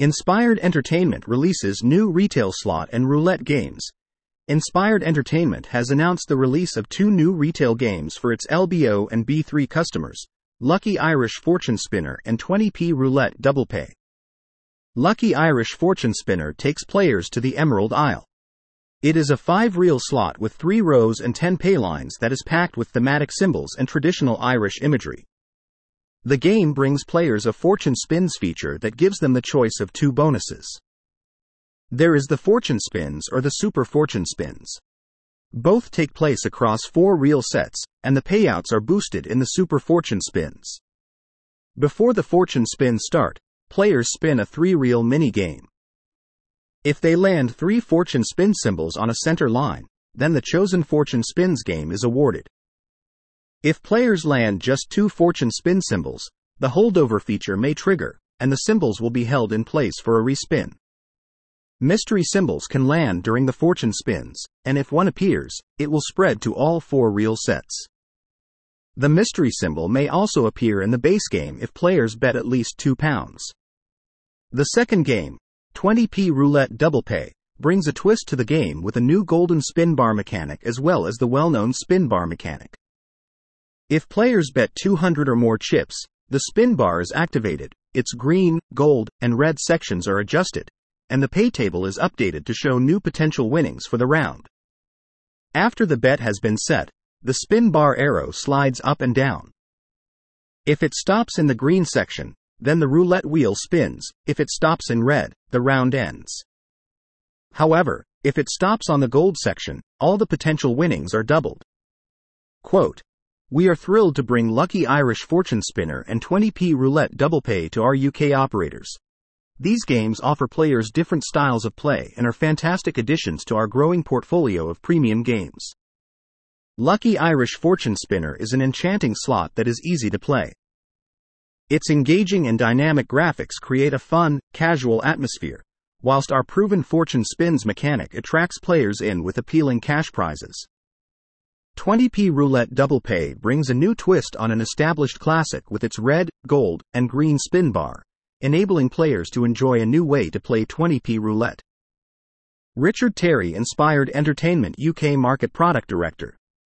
Inspired Entertainment releases new retail slot and roulette games. Inspired Entertainment has announced the release of 2 new retail games for its LBO and B3 customers, Lucky Irish Fortune Spinner and 20p Roulette Double Pay. Lucky Irish Fortune Spinner takes players to the Emerald Isle. It is a 5-reel slot with 3 rows and 10 pay lines that is packed with thematic symbols and traditional Irish imagery. The game brings players a Fortune Spins feature that gives them the choice of 2 bonuses. There is the Fortune Spins or the Super Fortune Spins. Both take place across 4 reel sets, and the payouts are boosted in the Super Fortune Spins. Before the Fortune Spins start, players spin a 3-reel mini-game. If they land 3 Fortune Spin symbols on a center line, then the chosen Fortune Spins game is awarded. If players land just 2 Fortune Spin symbols, the holdover feature may trigger, and the symbols will be held in place for a respin. Mystery symbols can land during the Fortune Spins, and if one appears, it will spread to all 4 reel sets. The mystery symbol may also appear in the base game if players bet at least £2. The second game, 20p Roulette Double Pay, brings a twist to the game with a new golden spin bar mechanic as well as the well-known spin bar mechanic. If players bet 200 or more chips, the spin bar is activated, its green, gold, and red sections are adjusted, and the pay table is updated to show new potential winnings for the round. After the bet has been set, the spin bar arrow slides up and down. If it stops in the green section, then the roulette wheel spins. If it stops in red, the round ends. However, if it stops on the gold section, all the potential winnings are doubled. Quote, "We are thrilled to bring Lucky Irish Fortune Spinner and 20p Roulette Double Pay to our UK operators. These games offer players different styles of play and are fantastic additions to our growing portfolio of premium games. Lucky Irish Fortune Spinner is an enchanting slot that is easy to play. Its engaging and dynamic graphics create a fun, casual atmosphere, whilst our proven Fortune Spins mechanic attracts players in with appealing cash prizes. 20p Roulette Double Pay brings a new twist on an established classic with its red, gold, and green spin bar, enabling players to enjoy a new way to play 20p roulette." Richard Terry, Inspired Entertainment UK Market Product Director.